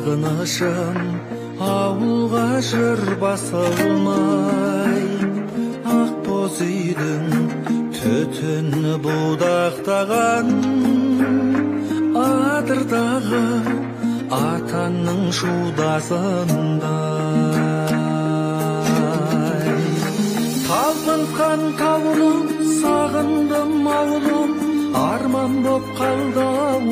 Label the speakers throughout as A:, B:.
A: сағынышым ауылға жыр басылмай, ақ боз үйдің түтіні будақтаған, адырдағы атанның шудасындай. Талпынған тауым, сағындым ауылым, арман боп қалды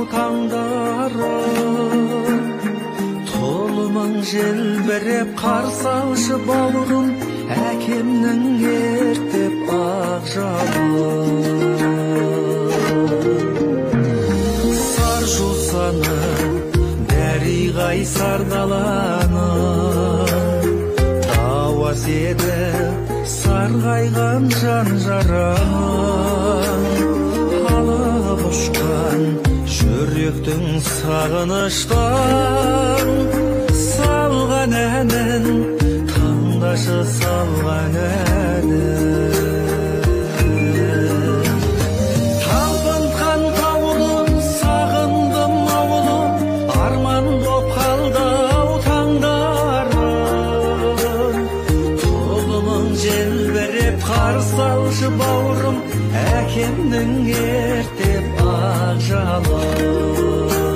A: таңдарым. Толымың желбіреп қарсы алшы бауырым, әкемнің ертеп ақ жабын. Сар жусаны дәриғай сардаланы, дауас еді сарғайған жан жаран. Алып ұшқан жүректің сағыныштан, салған әнін тыңдашы, салған әнін. Талпынған тауым, сағындым ауылым, арман боп қалды таңдарым. Толымың желбіреп қарсы алшы бауырым, әкемнің ертеп ақ жалын.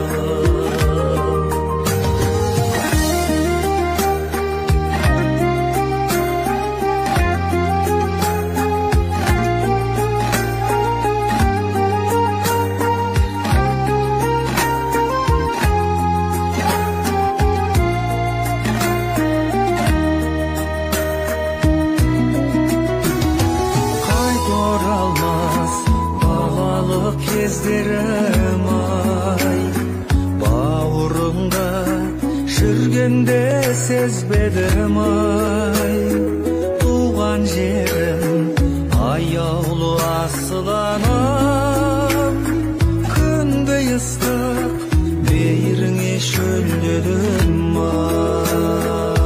A: Кездерім ай, бауырыңда жүргенде сезбедім ай. Туған жерім аяулы асыл анам, күндей ыстық мейіріңе шөлдедім ай.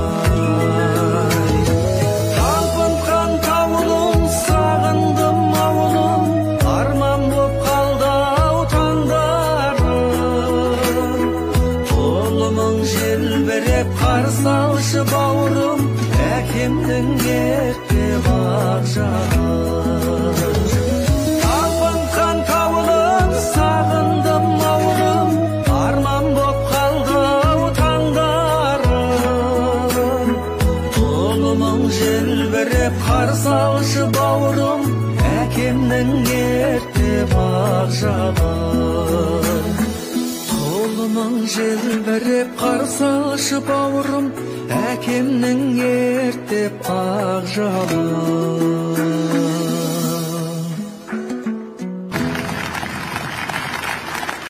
A: Талпынған тауым, сағындым ауылым, арман боп желбіреп қарсы алшы бауырым, әкемнің ертеп ақ жалын. Талпынған тауым, сағындым ауылым, арман боп қалды таңдарым. Толымың желбіреп қарсы алшы бауырым, әкемнің ертеп ақ жалын. Толымың желбіреп қарсы алшы бауырым, әкемнің ертеп ақ жалын.